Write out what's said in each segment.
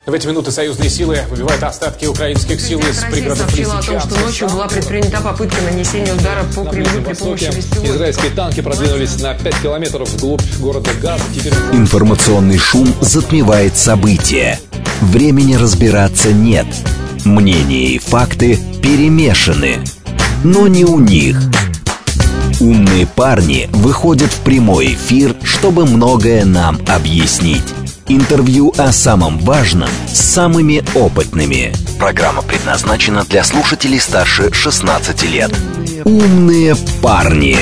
В эти минуты союзные силы выбивают остатки украинских сил из пригородов сообщила о том, что ночью была предпринята попытка нанесения удара по Кремлю при помощи беспилотников. Израильские танки продвинулись на 5 километров вглубь города Газа. Информационный шум затмевает события. Времени разбираться нет. Мнения и факты перемешаны. Но не у них. Умные парни выходят в прямой эфир, чтобы многое нам объяснить. Интервью о самом важном с самыми опытными. Программа предназначена для слушателей старше 16 лет. Умные парни.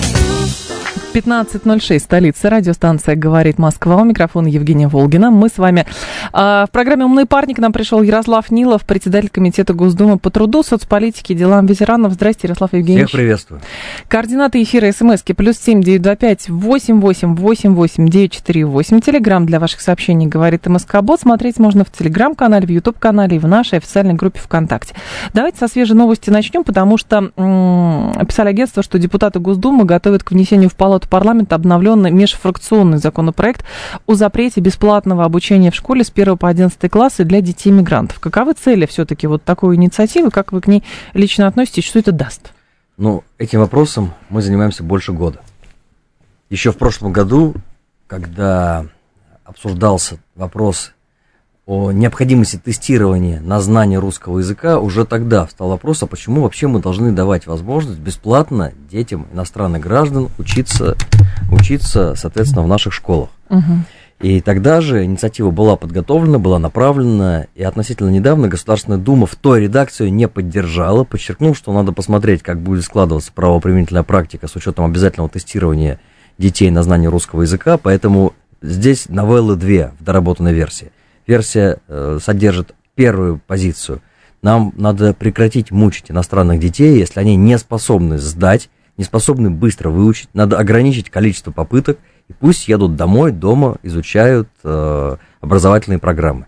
15:06, столица, радиостанция «Говорит Москва». У микрофона Евгения Волгина. Мы с вами в программе «Умный парник». К нам пришел Ярослав Нилов, председатель комитета Госдумы по труду, соцполитике, делам ветеранов. Здрасте, Ярослав Евгеньевич. Всех приветствую. Координаты эфира СМСки +7 925 88 88 948. Телеграм для ваших сообщений «Говорит МСК-бот». Смотреть можно в Телеграм-канале, в Ютуб-канале и в нашей официальной группе ВКонтакте. Давайте со свежей новости начнем, потому что писали агентство, что депутаты Госдумы готовят к внесению в Палату парламента обновленный межфракционный законопроект о запрете бесплатного обучения в школе с 1 по 11 классы для детей-мигрантов. Каковы цели все-таки вот такой инициативы? Как вы к ней лично относитесь? Что это даст? Ну, этим вопросом мы занимаемся больше года. Еще в прошлом году, когда обсуждался вопрос о необходимости тестирования на знание русского языка, уже тогда встал вопрос, а почему вообще мы должны давать возможность бесплатно детям иностранных граждан учиться, соответственно, в наших школах. И тогда же инициатива была подготовлена, была направлена, и относительно недавно Государственная Дума в той редакции не поддержала, подчеркнув, что надо посмотреть, как будет складываться правоприменительная практика с учетом обязательного тестирования детей на знание русского языка, поэтому здесь новеллы две в доработанной версии. Версия содержит первую позицию. Нам надо прекратить мучить иностранных детей, если они не способны сдать, не способны быстро выучить. Надо ограничить количество попыток, и пусть едут домой, дома изучают образовательные программы.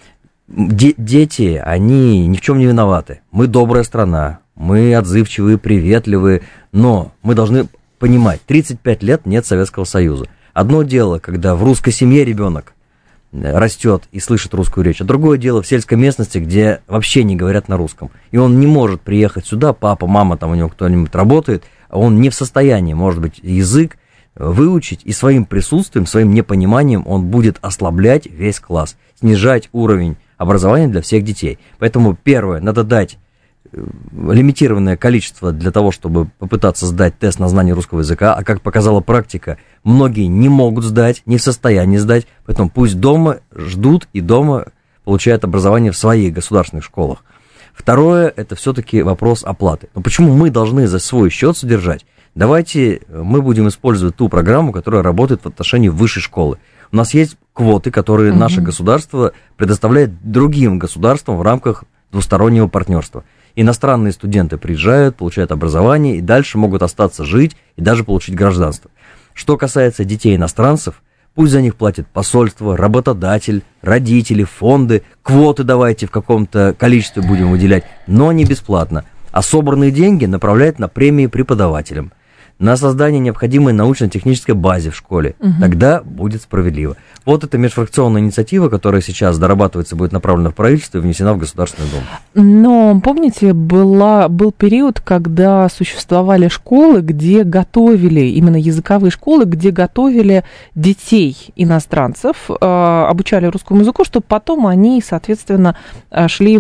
Дети, они ни в чем не виноваты. Мы добрая страна, мы отзывчивые, приветливые, но мы должны понимать, 35 лет нет Советского Союза. Одно дело, когда в русской семье ребенок растет и слышит русскую речь, а другое дело в сельской местности, где вообще не говорят на русском. И он не может приехать сюда, папа, мама, там у него кто-нибудь работает, а он не в состоянии, может быть, язык выучить, и своим присутствием, своим непониманием он будет ослаблять весь класс, снижать уровень образования для всех детей. Поэтому, первое, надо дать лимитированное количество для того, чтобы попытаться сдать тест на знание русского языка, а как показала практика, многие не могут сдать, не в состоянии сдать, поэтому пусть дома ждут и дома получают образование в своих государственных школах. Второе, это все-таки вопрос оплаты. Но почему мы должны за свой счет содержать? Давайте мы будем использовать ту программу, которая работает в отношении высшей школы. У нас есть квоты, которые наше государство предоставляет другим государствам в рамках двустороннего партнерства. Иностранные студенты приезжают, получают образование и дальше могут остаться жить и даже получить гражданство. Что касается детей иностранцев, пусть за них платит посольство, работодатель, родители, фонды, квоты давайте в каком-то количестве будем выделять, но не бесплатно. А собранные деньги направляют на премии преподавателям, на создание необходимой научно-технической базы в школе. Тогда будет справедливо. Вот эта межфракционная инициатива, которая сейчас дорабатывается, будет направлена в правительство и внесена в Государственную Думу. Но, помните, был период, когда существовали школы, где готовили, именно языковые школы, где готовили детей иностранцев, обучали русскому языку, чтобы потом они, соответственно, шли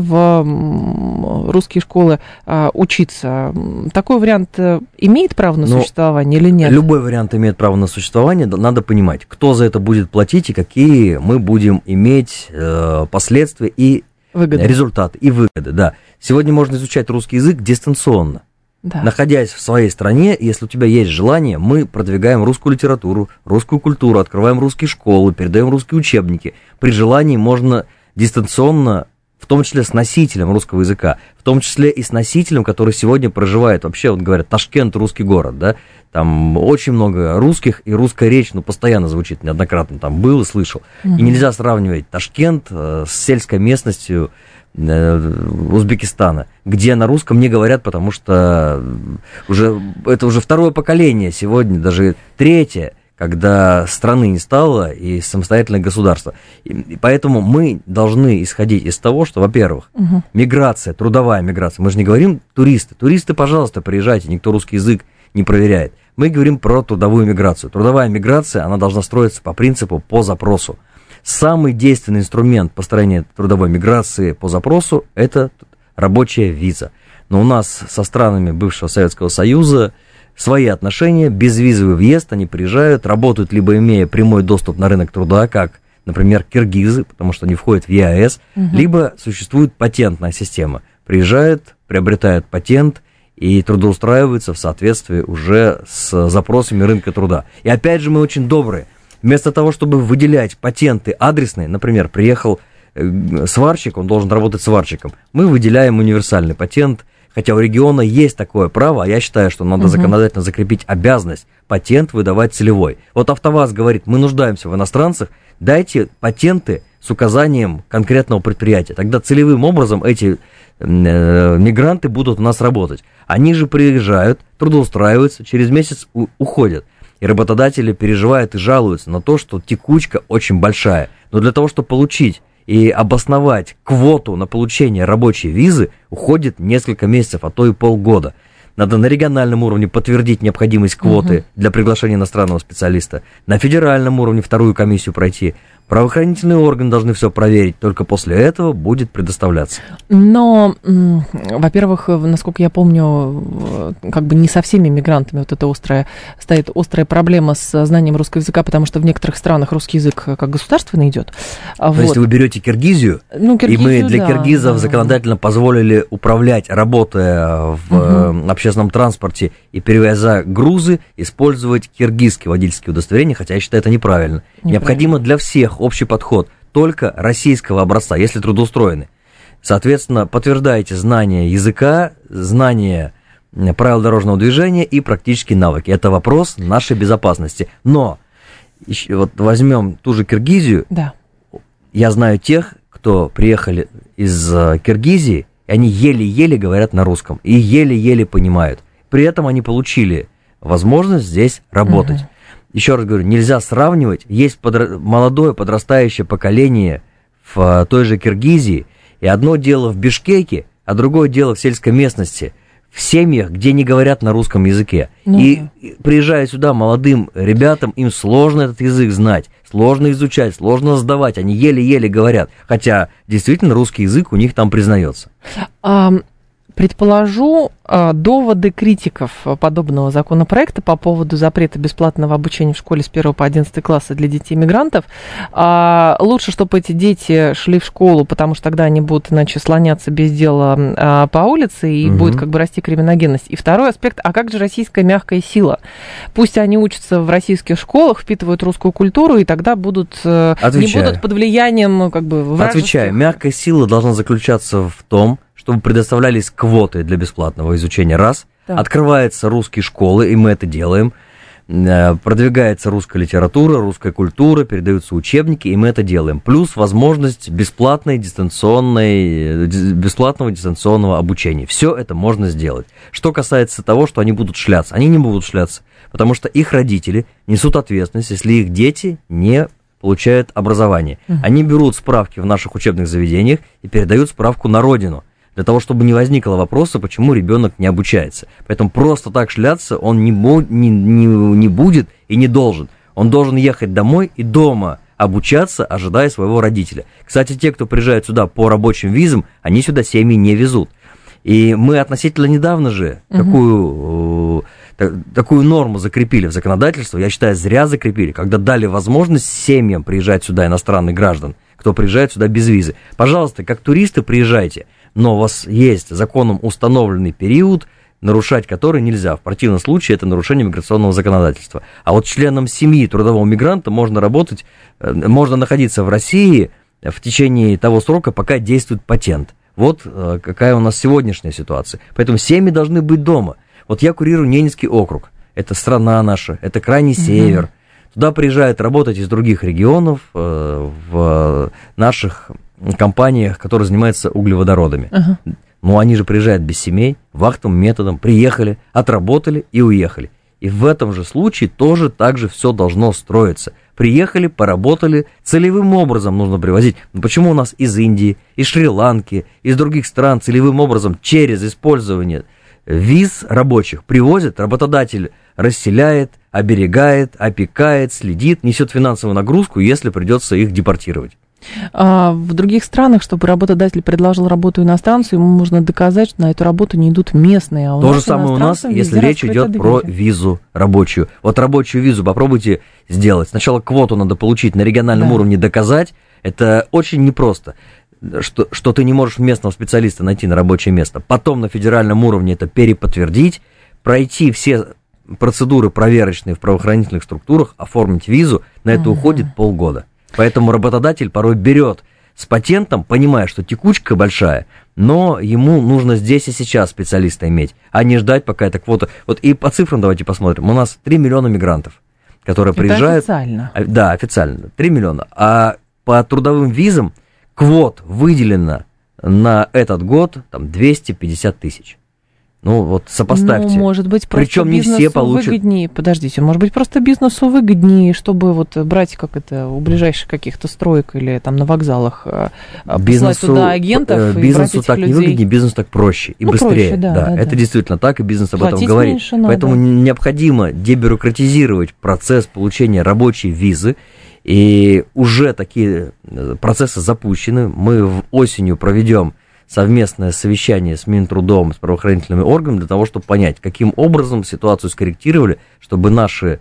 в русские школы учиться. Такой вариант имеет право на существование или нет? Любой вариант имеет право на существование. Надо понимать, кто за это будет платить и какие мы будем иметь последствия и результаты, и выгоды. Да. Сегодня можно изучать русский язык дистанционно. Да. Находясь в своей стране, если у тебя есть желание, мы продвигаем русскую литературу, русскую культуру, открываем русские школы, передаем русские учебники. При желании можно дистанционно, в том числе с носителем русского языка, в том числе и с носителем, который сегодня проживает, вообще, вот говорят, Ташкент, русский город, да, там очень много русских, и русская речь, постоянно звучит, неоднократно там был и слышал. И нельзя сравнивать Ташкент с сельской местностью Узбекистана, где на русском не говорят, потому что это уже второе поколение сегодня, даже третье, когда страны не стало и самостоятельное государство. И поэтому мы должны исходить из того, что, во-первых, миграция, трудовая миграция, мы же не говорим туристы. Туристы, пожалуйста, приезжайте, никто русский язык не проверяет. Мы говорим про трудовую миграцию. Трудовая миграция, она должна строиться по принципу по запросу. Самый действенный инструмент построения трудовой миграции по запросу – это рабочая виза. Но у нас со странами бывшего Советского Союза свои отношения, безвизовый въезд, они приезжают, работают, либо имея прямой доступ на рынок труда, как, например, киргизы, потому что они входят в ЕАЭС, либо существует патентная система. Приезжают, приобретают патент и трудоустраиваются в соответствии уже с запросами рынка труда. И опять же мы очень добрые. Вместо того, чтобы выделять патенты адресные, например, приехал сварщик, он должен работать сварщиком, мы выделяем универсальный патент, хотя у региона есть такое право, а я считаю, что надо законодательно закрепить обязанность патент выдавать целевой. Вот АвтоВАЗ говорит, мы нуждаемся в иностранцах, дайте патенты с указанием конкретного предприятия. Тогда целевым образом эти мигранты будут у нас работать. Они же приезжают, трудоустраиваются, через месяц уходят. И работодатели переживают и жалуются на то, что текучка очень большая. Но для того, чтобы получить и обосновать квоту на получение рабочей визы, уходит несколько месяцев, а то и полгода. Надо на региональном уровне подтвердить необходимость квоты для приглашения иностранного специалиста, на федеральном уровне вторую комиссию пройти. Правоохранительные органы должны все проверить, только после этого будет предоставляться. Но, во-первых, насколько я помню, как бы не со всеми мигрантами вот эта стоит острая проблема с знанием русского языка, потому что в некоторых странах русский язык как государственный идет. То есть вы берете Киргизию, и мы для киргизов законодательно позволили управлять, работая в общественном транспорте и перевозя грузы, использовать киргизские водительские удостоверения, хотя я считаю это неправильно. Необходимо для всех общий подход, только российского образца, если трудоустроены. Соответственно, подтверждаете знание языка, знание правил дорожного движения и практические навыки. Это вопрос нашей безопасности. Но, вот возьмем ту же Киргизию, я знаю тех, кто приехали из Киргизии, и они еле-еле говорят на русском, и еле-еле понимают. При этом они получили возможность здесь работать. Еще раз говорю, нельзя сравнивать. Есть молодое подрастающее поколение в той же Киргизии, и одно дело в Бишкеке, а другое дело в сельской местности, в семьях, где не говорят на русском языке. И приезжая сюда молодым ребятам, им сложно этот язык знать, сложно изучать, сложно сдавать, они еле-еле говорят, хотя действительно русский язык у них там признается. Предположу, доводы критиков подобного законопроекта по поводу запрета бесплатного обучения в школе с 1 по 11 класса для детей-мигрантов. Лучше, чтобы эти дети шли в школу, потому что тогда они будут иначе слоняться без дела по улице, и будет как бы расти криминогенность. И второй аспект, а как же российская мягкая сила? Пусть они учатся в российских школах, впитывают русскую культуру, и тогда не будут под влиянием как бы вражеских... Отвечаю, мягкая сила должна заключаться в том, чтобы предоставлялись квоты для бесплатного изучения, раз. Открываются русские школы, и мы это делаем. Продвигается русская литература, русская культура, передаются учебники, и мы это делаем. Плюс возможность бесплатного дистанционного обучения. Все это можно сделать. Что касается того, что они будут шляться. Они не будут шляться, потому что их родители несут ответственность, если их дети не получают образование. Они берут справки в наших учебных заведениях и передают справку на родину, для того, чтобы не возникло вопроса, почему ребенок не обучается. Поэтому просто так шляться он не будет и не должен. Он должен ехать домой и дома обучаться, ожидая своего родителя. Кстати, те, кто приезжает сюда по рабочим визам, они сюда семьи не везут. И мы относительно недавно же такую норму закрепили в законодательство, я считаю, зря закрепили, когда дали возможность семьям приезжать сюда, иностранных граждан, кто приезжает сюда без визы. Пожалуйста, как туристы приезжайте, но у вас есть законом установленный период, нарушать который нельзя. В противном случае это нарушение миграционного законодательства. А вот членам семьи трудового мигранта можно работать, можно находиться в России в течение того срока, пока действует патент. Вот какая у нас сегодняшняя ситуация. Поэтому семьи должны быть дома. Вот я курирую Ненецкий округ. Это страна наша, это крайний север. Туда приезжают работать из других регионов в наших компаниях, которые занимаются углеводородами. Ну, они же приезжают без семей, вахтовым методом, приехали, отработали и уехали. И в этом же случае тоже так же все должно строиться. Приехали, поработали, целевым образом нужно привозить. Но почему у нас из Индии, из Шри-Ланки, из других стран целевым образом через использование виз рабочих привозят, работодатель расселяет, оберегает, опекает, следит, несет финансовую нагрузку, если придется их депортировать. А в других странах, чтобы работодатель предложил работу иностранцу, ему нужно доказать, что на эту работу не идут местные. А то же самое у нас, если речь идет про визу рабочую. Вот рабочую визу попробуйте сделать. Сначала квоту надо получить на региональном уровне, доказать. Это очень непросто, что ты не можешь местного специалиста найти на рабочее место. Потом на федеральном уровне это переподтвердить, пройти все процедуры проверочные в правоохранительных структурах, оформить визу. На это уходит полгода. Поэтому работодатель порой берет с патентом, понимая, что текучка большая, но ему нужно здесь и сейчас специалиста иметь, а не ждать, пока эта квота... Вот и по цифрам давайте посмотрим. У нас 3 миллиона мигрантов, которые приезжают... Официально? Да, официально. 3 миллиона. А по трудовым визам квот выделено на этот год там 250 тысяч. Ну, вот сопоставьте. Ну, может быть, просто причем не все получат... выгоднее. Подождите, может быть, просто бизнесу выгоднее, чтобы вот брать, как это, у ближайших каких-то строек или там на вокзалах послать туда агентов и брать этих так людей. Не выгоднее, бизнесу так проще и быстрее. Проще, да, это действительно так, и бизнес об этом говорит. Меньше надо. Поэтому необходимо дебюрократизировать процесс получения рабочей визы. И уже такие процессы запущены. Мы осенью проведем совместное совещание с Минтрудом, с правоохранительными органами для того, чтобы понять, каким образом ситуацию скорректировали, чтобы наши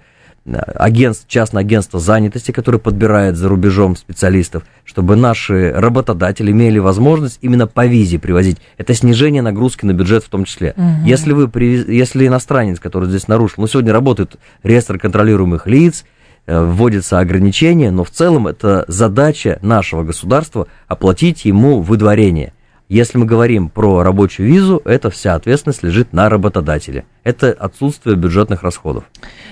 частное агентство занятости, которое подбирает за рубежом специалистов, чтобы наши работодатели имели возможность именно по визе привозить. Это снижение нагрузки на бюджет в том числе. Если иностранец, который здесь нарушил, сегодня работает реестр контролируемых лиц, вводятся ограничения, но в целом это задача нашего государства оплатить ему выдворение. Если мы говорим про рабочую визу, это вся ответственность лежит на работодателе. Это отсутствие бюджетных расходов.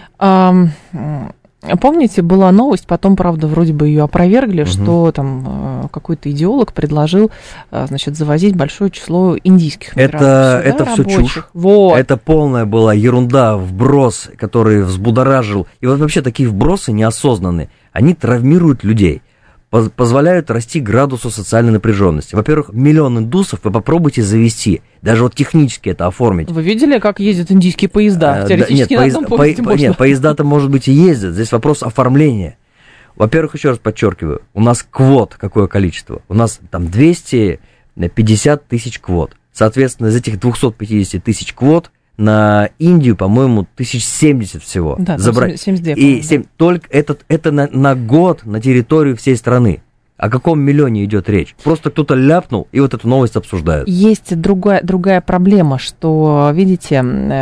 Помните, была новость, потом, правда, вроде бы ее опровергли, что там какой-то идеолог предложил, значит, завозить большое число индийских мигрантов. Это все чушь. Вот. Это полная была ерунда, вброс, который взбудоражил. И вот вообще такие вбросы неосознанные, они травмируют людей, позволяют расти градусу социальной напряженности. Во-первых, 1 миллион индусов вы попробуйте завести, даже вот технически это оформить. Вы видели, как ездят индийские поезда? Теоретически на одном поезде можно. Нет, поезда-то, может быть, и ездят. Здесь вопрос оформления. Во-первых, еще раз подчеркиваю, у нас квот какое количество? У нас там 250 тысяч квот. Соответственно, из этих 250 тысяч квот на Индию, по-моему, 1070 всего. Да, забрать. 72, и 7, только это на год на территорию всей страны. О каком миллионе идет речь? Просто кто-то ляпнул, и вот эту новость обсуждают. Есть другая проблема, что, видите,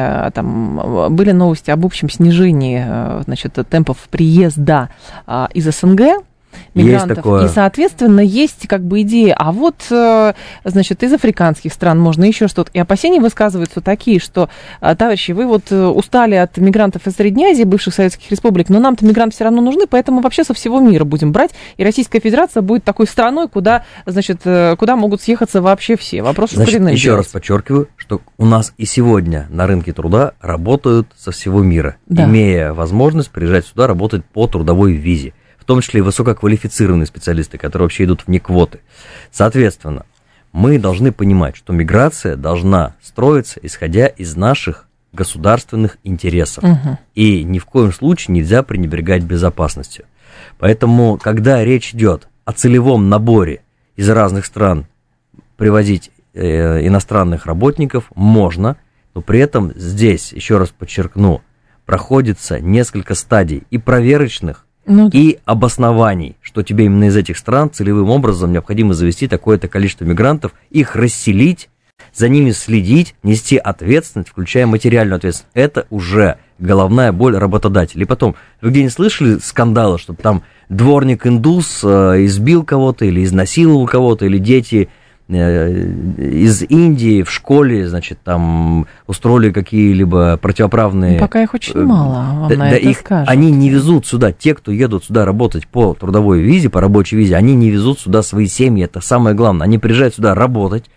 там были новости об общем снижении, значит, темпов приезда из СНГ мигрантов. И, соответственно, есть как бы идея, а вот, значит, из африканских стран можно еще что-то. И опасения высказываются такие, что, товарищи, вы вот устали от мигрантов из Средней Азии, бывших советских республик, но нам-то мигранты все равно нужны, поэтому вообще со всего мира будем брать. И Российская Федерация будет такой страной, куда, значит, куда могут съехаться вообще все. Вопрос, что еще раз подчеркиваю, что у нас и сегодня на рынке труда работают со всего мира, имея возможность приезжать сюда работать по трудовой визе. В том числе и высококвалифицированные специалисты, которые вообще идут вне квоты. Соответственно, мы должны понимать, что миграция должна строиться, исходя из наших государственных интересов. И ни в коем случае нельзя пренебрегать безопасностью. Поэтому, когда речь идет о целевом наборе из разных стран привозить иностранных работников, можно, но при этом здесь, еще раз подчеркну, проходится несколько стадий и проверочных, и обоснований, что тебе именно из этих стран целевым образом необходимо завести такое-то количество мигрантов, их расселить, за ними следить, нести ответственность, включая материальную ответственность. Это уже головная боль работодателя. И потом, вы где-нибудь слышали скандалы, что там дворник-индус избил кого-то или изнасиловал кого-то, или дети из Индии в школе, значит, там устроили какие-либо противоправные... Пока их очень мало, вам на это скажут. Они не везут сюда, те, кто едут сюда работать по трудовой визе, по рабочей визе, они не везут сюда свои семьи, это самое главное. Они приезжают сюда работать,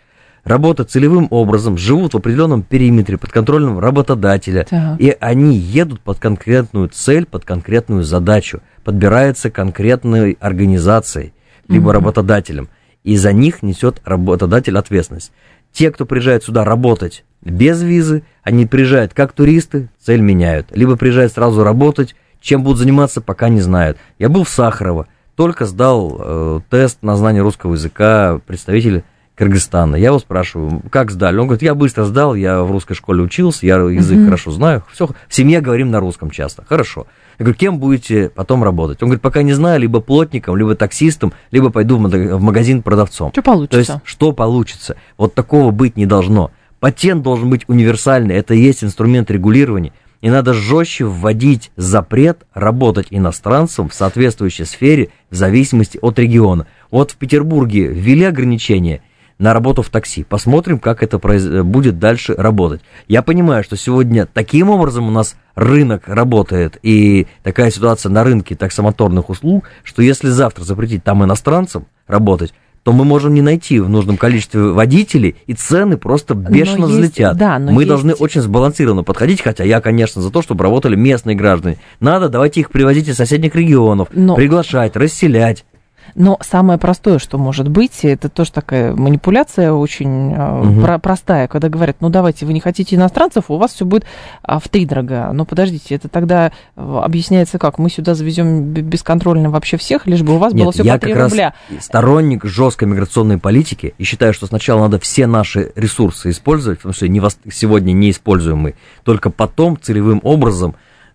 работают целевым образом, живут в определенном периметре под контролем работодателя, и они едут под конкретную цель, под конкретную задачу, подбираются конкретной организацией, либо работодателем, и за них несет работодатель ответственность. Те, кто приезжает сюда работать без визы, они приезжают как туристы, цель меняют, либо приезжают сразу работать, чем будут заниматься, пока не знают. Я был в Сахарово, только сдал тест на знание русского языка, представитель Кыргызстана. Я его спрашиваю, как сдали? Он говорит, я быстро сдал, я в русской школе учился, я язык хорошо знаю, все, в семье говорим на русском часто. Хорошо. Я говорю, кем будете потом работать? Он говорит, пока не знаю, либо плотником, либо таксистом, либо пойду в магазин продавцом. Что получится? То есть, что получится? Вот такого быть не должно. Патент должен быть универсальный, это и есть инструмент регулирования. И надо жестче вводить запрет работать иностранцам в соответствующей сфере в зависимости от региона. Вот в Петербурге ввели ограничения на работу в такси. Посмотрим, как это будет дальше работать. Я понимаю, что сегодня таким образом у нас рынок работает, и такая ситуация на рынке таксомоторных услуг, что если завтра запретить там иностранцам работать, то мы можем не найти в нужном количестве водителей, и цены просто бешено взлетят. Да, мы должны очень сбалансированно подходить, хотя я, конечно, за то, чтобы работали местные граждане. Надо, давайте их привозить из соседних регионов, приглашать, расселять. Но самое простое, что может быть, это тоже такая манипуляция очень простая, когда говорят, ну давайте, вы не хотите иностранцев, у вас все будет втридорога. Но подождите, это тогда объясняется как? Мы сюда завезем бесконтрольно вообще всех, лишь бы у вас было все по 3 рубля. Я как раз сторонник жесткой миграционной политики и считаю, что сначала надо все наши ресурсы использовать, потому что сегодня не используем мы, только потом целевым образом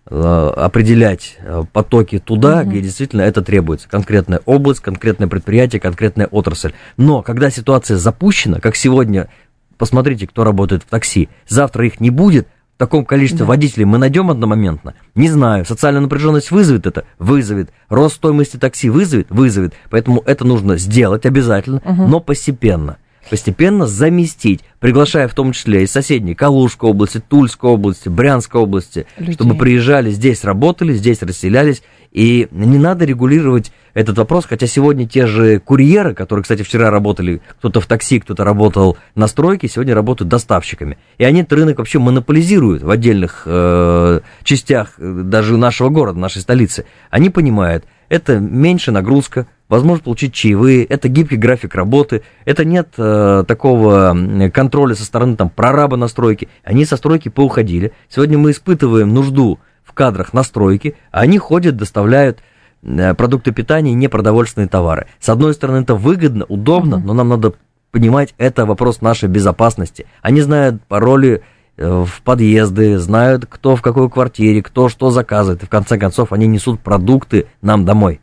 определять потоки туда, где действительно это требуется. Конкретная область, конкретное предприятие, конкретная отрасль. Но когда ситуация запущена, как сегодня, посмотрите, кто работает в такси, завтра их не будет, в таком количестве водителей мы найдем одномоментно? Не знаю. Социальная напряженность вызовет это? Вызовет. Рост стоимости такси вызовет? Вызовет. Поэтому это нужно сделать обязательно, но постепенно. Постепенно заместить, приглашая в том числе из соседней Калужской области, Тульской области, Брянской области, чтобы приезжали, здесь работали, здесь расселялись. И не надо регулировать этот вопрос, хотя сегодня те же курьеры, которые, кстати, вчера работали, кто-то в такси, кто-то работал на стройке, сегодня работают доставщиками. И они этот рынок вообще монополизируют в отдельных частях даже нашего города, нашей столицы. Они понимают, это меньше нагрузка, возможность получить чаевые, это гибкий график работы, это нет такого контроля со стороны там прораба на стройке. Они со стройки поуходили. Сегодня мы испытываем нужду в кадрах на стройке, а они ходят, доставляют продукты питания и непродовольственные товары. С одной стороны, это выгодно, удобно, но нам надо понимать, это вопрос нашей безопасности. Они знают пароли в подъезды, знают, кто в какой квартире, кто что заказывает, и в конце концов они несут продукты нам домой.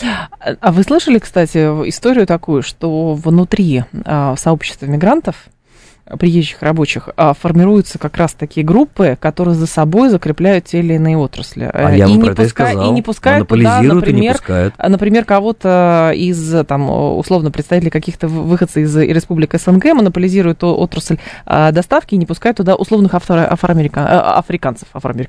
А вы слышали, кстати, историю такую, что внутри сообщества мигрантов, приезжих рабочих, формируются как раз такие группы, которые за собой закрепляют те или иные отрасли. Я вам про это и сказал. И не пускают туда, например, кого-то из, там, условно, представителей каких-то выходцев из республик СНГ монополизируют отрасль доставки и не пускают туда условных африканцев.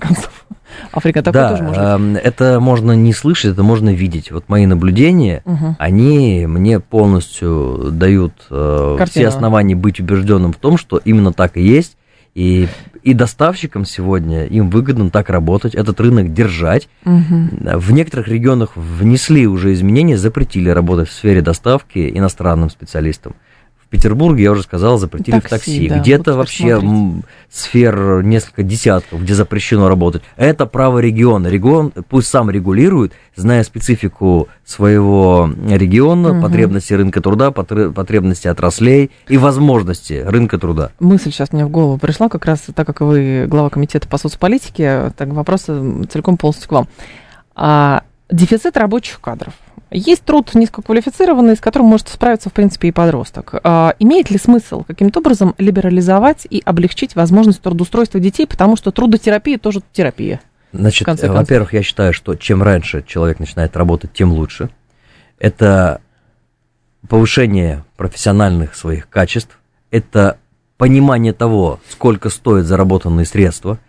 Да, это можно не слышать, это можно видеть. Вот мои наблюдения, они мне полностью дают все основания быть убежденным в том, что именно так и есть. И доставщикам сегодня им выгодно так работать, этот рынок держать. В некоторых регионах внесли уже изменения, запретили работать в сфере доставки иностранным специалистам. В Петербурге, я уже сказал, запретили в такси. Да, где-то вот вообще сфер несколько десятков, где запрещено работать. Это право региона. Регион пусть сам регулирует, зная специфику своего региона, потребности рынка труда, потребности отраслей и возможности рынка труда. Мысль сейчас мне в голову пришла, как раз так как вы глава комитета по соцполитике, так вопрос целиком полностью к вам. Дефицит рабочих кадров. Есть труд низкоквалифицированный, с которым может справиться, в принципе, и подросток. Имеет ли смысл каким-то образом либерализовать и облегчить возможность трудоустройства детей, потому что трудотерапия тоже терапия? Значит, во-первых, я считаю, что чем раньше человек начинает работать, тем лучше. Это повышение профессиональных своих качеств, это понимание того, сколько стоят заработанные средства,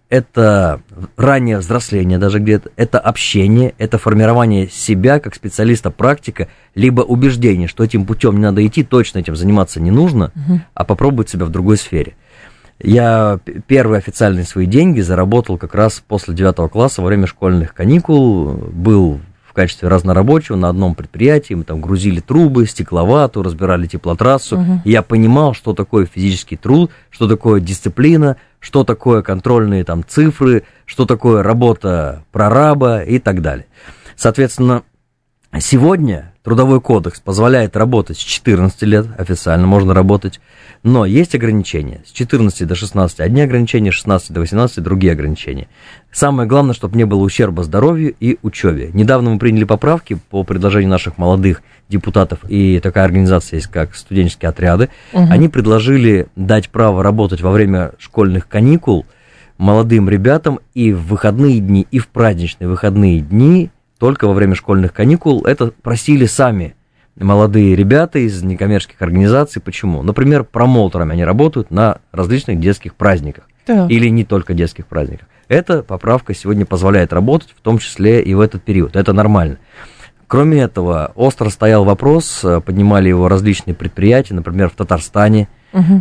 это раннее взросление даже где-то, это общение, это формирование себя как специалиста-практика, либо убеждение, что этим путем не надо идти, точно этим заниматься не нужно, а попробовать себя в другой сфере. Я первые официальные свои деньги заработал как раз после 9 класса во время школьных каникул, был в качестве разнорабочего на одном предприятии, мы там грузили трубы, стекловату, разбирали теплотрассу, и я понимал, что такое физический труд, что такое дисциплина, что такое контрольные там цифры, что такое работа прораба и так далее. Соответственно, сегодня Трудовой кодекс позволяет работать с 14 лет, официально можно работать, но есть ограничения. С 14 до 16 одни ограничения, с 16 до 18 другие ограничения. Самое главное, чтобы не было ущерба здоровью и учебе. Недавно мы приняли поправки по предложению наших молодых депутатов, и такая организация есть, как студенческие отряды. Они предложили дать право работать во время школьных каникул молодым ребятам и в выходные дни, и в праздничные выходные дни, только во время школьных каникул. Это просили сами молодые ребята из некоммерческих организаций. Почему? Например, промоутерами они работают на различных детских праздниках. Так. Или не только детских праздниках. Эта поправка сегодня позволяет работать, в том числе и в этот период. Это нормально. Кроме этого, остро стоял вопрос, поднимали его различные предприятия, например, в Татарстане,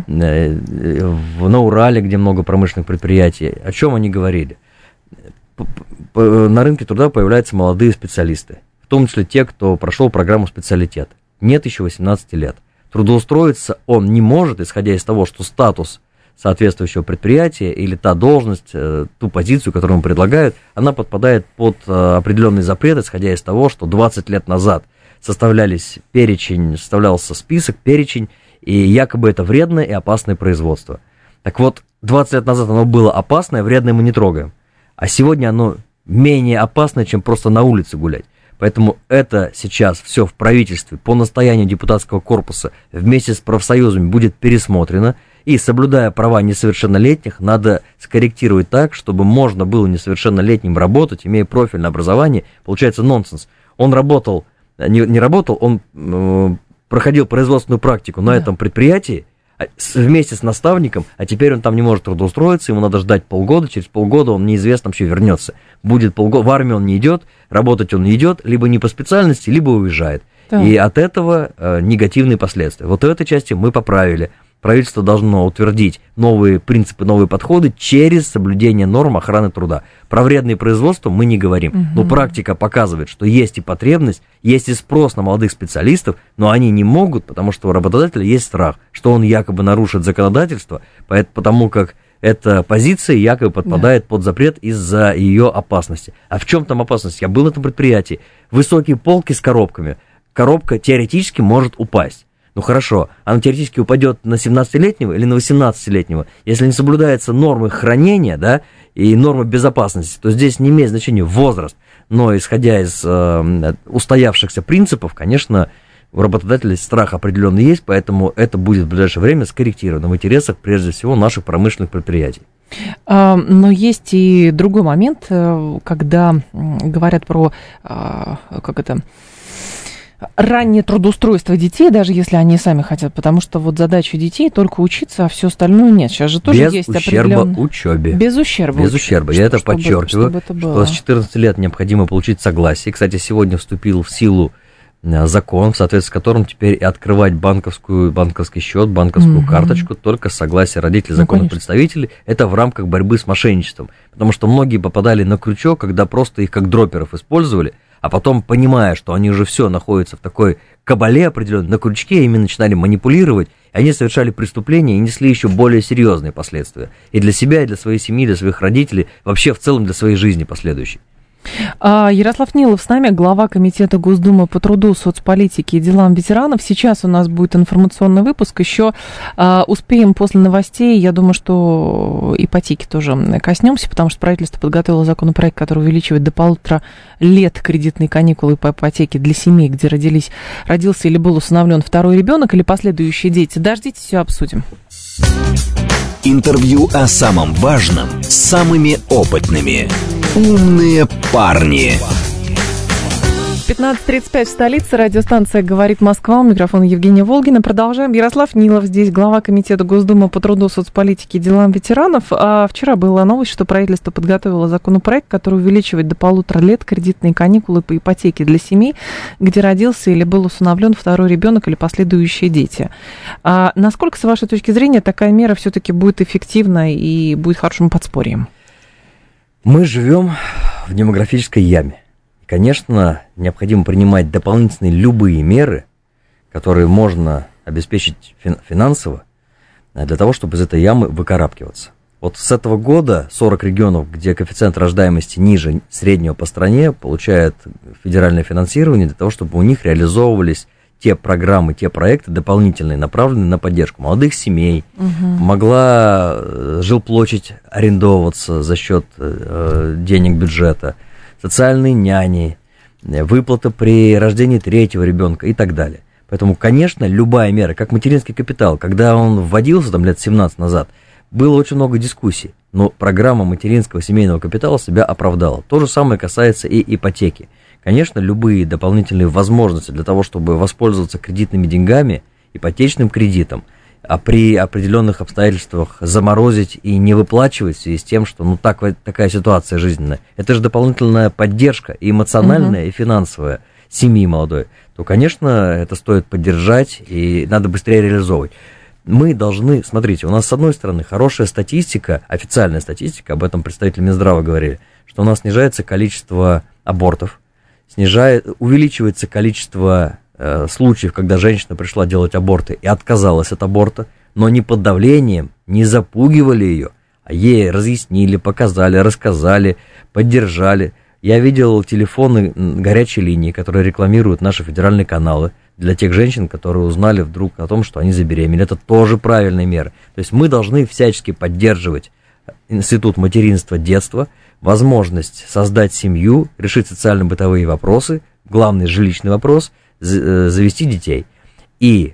на Урале, где много промышленных предприятий. О чем они говорили? На рынке труда появляются молодые специалисты, в том числе те, кто прошел программу специалитет. Нет еще 18 лет. Трудоустроиться он не может, исходя из того, что статус соответствующего предприятия или та должность, ту позицию, которую ему предлагают, она подпадает под определенный запрет, исходя из того, что 20 лет назад составлялся список, перечень, и якобы это вредное и опасное производство. Так вот, 20 лет назад оно было опасное, вредное мы не трогаем. А сегодня оно менее опасное, чем просто на улице гулять. Поэтому это сейчас все в правительстве по настоянию депутатского корпуса вместе с профсоюзами будет пересмотрено. И, соблюдая права несовершеннолетних, надо скорректировать так, чтобы можно было несовершеннолетним работать, имея профильное образование. Получается нонсенс. Он работал, не работал, он проходил производственную практику на этом предприятии, вместе с наставником, а теперь он там не может трудоустроиться, ему надо ждать полгода, через полгода он неизвестно вообще вернется. Будет полгода, в армию он не идет, работать он не идет, либо не по специальности, либо уезжает. Да. И от этого негативные последствия. Вот в этой части мы поправили. Правительство должно утвердить новые принципы, новые подходы через соблюдение норм охраны труда. Про вредные производства мы не говорим, но практика показывает, что есть и потребность, есть и спрос на молодых специалистов, но они не могут, потому что у работодателя есть страх, что он якобы нарушит законодательство, потому как эта позиция якобы подпадает под запрет из-за ее опасности. А в чем там опасность? Я был на этом предприятии. Высокие полки с коробками. Коробка теоретически может упасть. Ну хорошо, она теоретически упадет на 17-летнего или на 18-летнего. Если не соблюдаются нормы хранения, да, и нормы безопасности, то здесь не имеет значения возраст. Но исходя из устоявшихся принципов, конечно, у работодателей страх определенный есть, поэтому это будет в ближайшее время скорректировано в интересах, прежде всего, наших промышленных предприятий. Но есть и другой момент, когда говорят про, раннее трудоустройство детей, даже если они сами хотят, потому что вот задача детей только учиться, а все остальное нет. Сейчас же тоже есть определенные... Без ущерба учебе. Без ущерба. Без ущерба. Я это подчеркиваю, что с 14 лет необходимо получить согласие. Кстати, сегодня вступил в силу закон, в соответствии с которым теперь и открывать банковский счет, банковскую карточку только с согласия родителей, законных представителей. Это в рамках борьбы с мошенничеством. Потому что многие попадали на крючок, когда просто их как дроперов использовали, а потом, понимая, что они уже все находятся в такой кабале определенной, на крючке, ими начинали манипулировать, и они совершали преступления и несли еще более серьезные последствия. И для себя, и для своей семьи, для своих родителей, вообще в целом для своей жизни последующей. Ярослав Нилов с нами, глава Комитета Госдумы по труду, соцполитике и делам ветеранов. Сейчас у нас будет информационный выпуск. Еще успеем после новостей. Я думаю, что ипотеки тоже коснемся, потому что правительство подготовило законопроект, который увеличивает до 1,5 лет кредитные каникулы по ипотеке для семей, где родился или был усыновлен второй ребенок или последующие дети. Дождитесь, все обсудим. Интервью о самом важном с самыми опытными. «Умные парни». 15:35 в столице. Радиостанция «Говорит Москва». У микрофона Евгения Волгина. Продолжаем. Ярослав Нилов здесь, глава комитета Госдумы по труду, соцполитике и делам ветеранов. А вчера была новость, что правительство подготовило законопроект, который увеличивает до 1,5 лет кредитные каникулы по ипотеке для семей, где родился или был усыновлен второй ребенок или последующие дети. А насколько, с вашей точки зрения, такая мера все-таки будет эффективна и будет хорошим подспорьем? Мы живем в демографической яме. Конечно, необходимо принимать дополнительные любые меры, которые можно обеспечить финансово, для того, чтобы из этой ямы выкарабкиваться. Вот с этого года 40 регионов, где коэффициент рождаемости ниже среднего по стране, получают федеральное финансирование для того, чтобы у них реализовывались те программы, те проекты дополнительные, направленные на поддержку молодых семей. Могла жилплощадь арендовываться за счет денег бюджета, социальные няни, выплата при рождении третьего ребенка и так далее. Поэтому, конечно, любая мера, как материнский капитал, когда он вводился там лет 17 назад, было очень много дискуссий, но программа материнского семейного капитала себя оправдала. То же самое касается и ипотеки. Конечно, любые дополнительные возможности для того, чтобы воспользоваться кредитными деньгами, ипотечным кредитом, а при определенных обстоятельствах заморозить и не выплачивать в связи с тем, что такая ситуация жизненная, это же дополнительная поддержка и эмоциональная, и финансовая семьи молодой, то, конечно, это стоит поддержать и надо быстрее реализовывать. Мы должны, смотрите, у нас с одной стороны хорошая статистика, официальная статистика, об этом представители Минздрава говорили, что у нас снижается количество абортов, увеличивается количество случаев, когда женщина пришла делать аборты и отказалась от аборта, но не под давлением, не запугивали ее, а ей разъяснили, показали, рассказали, поддержали. Я видел телефоны горячей линии, которые рекламируют наши федеральные каналы для тех женщин, которые узнали вдруг о том, что они забеременели. Это тоже правильная мера. То есть мы должны всячески поддерживать институт материнства, детства, возможность создать семью, решить социально-бытовые вопросы, главный жилищный вопрос – завести детей. И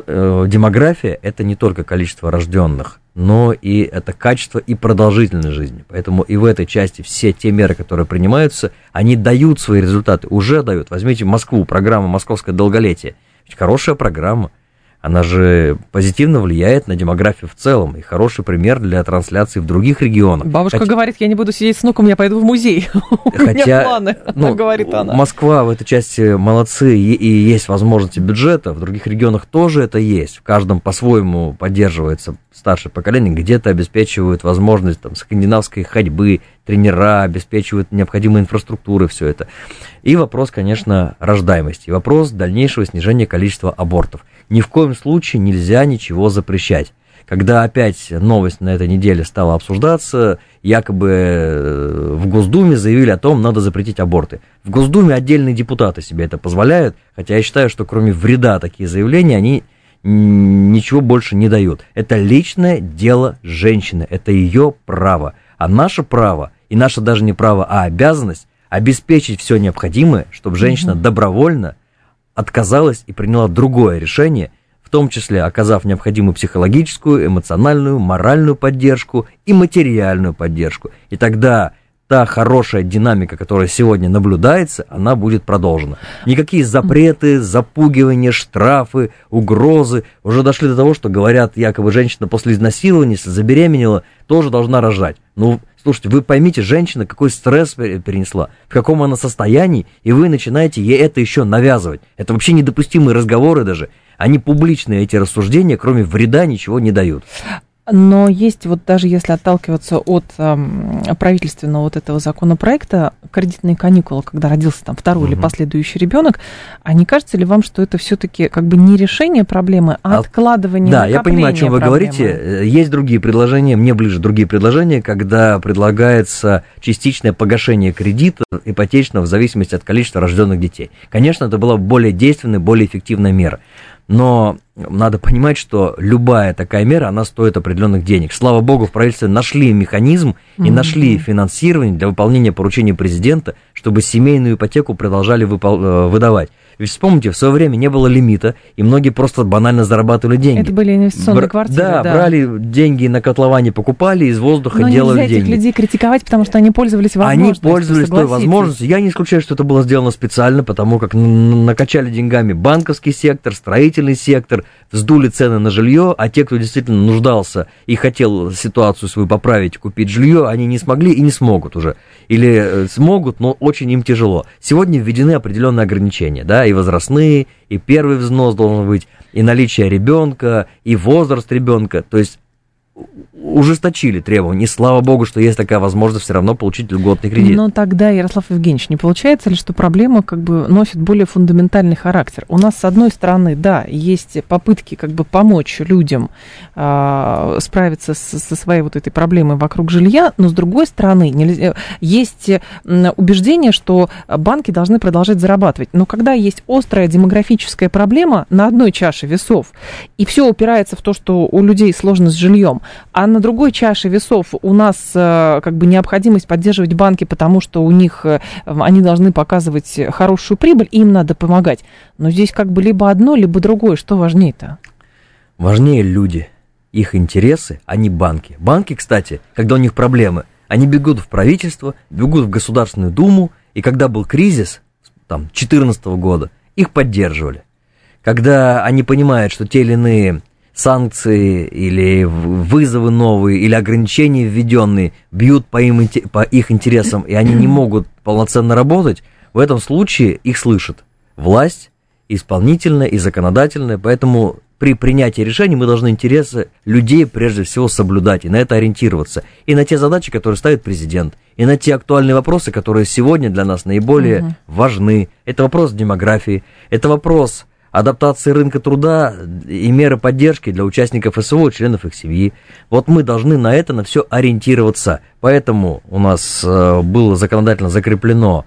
демография – это не только количество рожденных, но и это качество и продолжительность жизни. Поэтому и в этой части все те меры, которые принимаются, они дают свои результаты, уже дают. Возьмите Москву, программа «Московское долголетие». Ведь хорошая программа. Она же позитивно влияет на демографию в целом. И хороший пример для трансляции в других регионах. Бабушка говорит, я не буду сидеть с внуком, я пойду в музей. У меня планы, говорит она. Москва в этой части молодцы, и есть возможности бюджета. В других регионах тоже это есть. В каждом по-своему поддерживается старшее поколение. Где-то обеспечивают возможность скандинавской ходьбы, тренера, обеспечивают необходимые инфраструктуры, все это. И вопрос, конечно, рождаемости. И вопрос дальнейшего снижения количества абортов. Ни в коем случае нельзя ничего запрещать. Когда опять новость на этой неделе стала обсуждаться, якобы в Госдуме заявили о том, надо запретить аборты. В Госдуме отдельные депутаты себе это позволяют, хотя я считаю, что кроме вреда такие заявления, они ничего больше не дают. Это личное дело женщины, это ее право. А наше право, и наше даже не право, а обязанность обеспечить все необходимое, чтобы женщина добровольно отказалась и приняла другое решение, в том числе оказав необходимую психологическую, эмоциональную, моральную поддержку и материальную поддержку. И тогда та хорошая динамика, которая сегодня наблюдается, она будет продолжена. Никакие запреты, запугивания, штрафы, угрозы уже дошли до того, что говорят, якобы женщина после изнасилования, если забеременела, тоже должна рожать. Ну, слушайте, вы поймите, женщина какой стресс перенесла, в каком она состоянии, и вы начинаете ей это еще навязывать. Это вообще недопустимые разговоры даже. Они публичные, эти рассуждения, кроме вреда, ничего не дают. Но есть, вот даже если отталкиваться от правительственного вот этого законопроекта, кредитные каникулы, когда родился там второй или последующий ребенок, а не кажется ли вам, что это все-таки как бы не решение проблемы, а откладывание, накопления? Да, я понимаю, о чем вы говорите. Есть другие предложения, мне ближе другие предложения, когда предлагается частичное погашение кредита ипотечного в зависимости от количества рожденных детей. Конечно, это была более действенная, более эффективная мера. Но надо понимать, что любая такая мера, она стоит определенных денег. Слава богу, в правительстве нашли механизм и нашли финансирование для выполнения поручения президента, чтобы семейную ипотеку продолжали выдавать. Ведь вспомните, в свое время не было лимита, и многие просто банально зарабатывали деньги. Это были инвестиционные квартиры, да. Брали деньги на котловане, покупали, из воздуха делали деньги. Но нельзя этих людей критиковать, потому что они пользовались возможностью. Они пользовались той возможностью. Я не исключаю, что это было сделано специально, потому как накачали деньгами банковский сектор, строительный сектор, вздули цены на жилье, а те, кто действительно нуждался и хотел ситуацию свою поправить, купить жилье, они не смогли и не смогут уже. Или смогут, но очень им тяжело. Сегодня введены определенные ограничения, да, и возрастные, и первый взнос должен быть, и наличие ребенка, и возраст ребенка. То есть ужесточили требования. И слава богу, что есть такая возможность все равно получить льготный кредит. Но тогда, Ярослав Евгеньевич, не получается ли, что проблема как бы носит более фундаментальный характер? У нас, с одной стороны, да, есть попытки как бы помочь людям справиться со своей вот этой проблемой вокруг жилья, но с другой стороны, есть убеждение, что банки должны продолжать зарабатывать. Но когда есть острая демографическая проблема на одной чаше весов, и все упирается в то, что у людей сложно с жильем, а на другой чаше весов у нас как бы необходимость поддерживать банки, потому что у них они должны показывать хорошую прибыль, и им надо помогать. Но здесь как бы либо одно, либо другое. Что важнее-то? Важнее люди, их интересы, а не банки. Банки, кстати, когда у них проблемы, они бегут в правительство, бегут в Государственную Думу, и когда был кризис, там, 2014 года, их поддерживали. Когда они понимают, что те или иные санкции или вызовы новые, или ограничения введенные бьют по их интересам, и они не могут полноценно работать, в этом случае их слышат власть, исполнительная и законодательная, поэтому при принятии решений мы должны интересы людей прежде всего соблюдать и на это ориентироваться, и на те задачи, которые ставит президент, и на те актуальные вопросы, которые сегодня для нас наиболее важны. Это вопрос демографии, это вопрос адаптации рынка труда и меры поддержки для участников СВО, членов их семьи. Вот мы должны на это, на все ориентироваться. Поэтому у нас было законодательно закреплено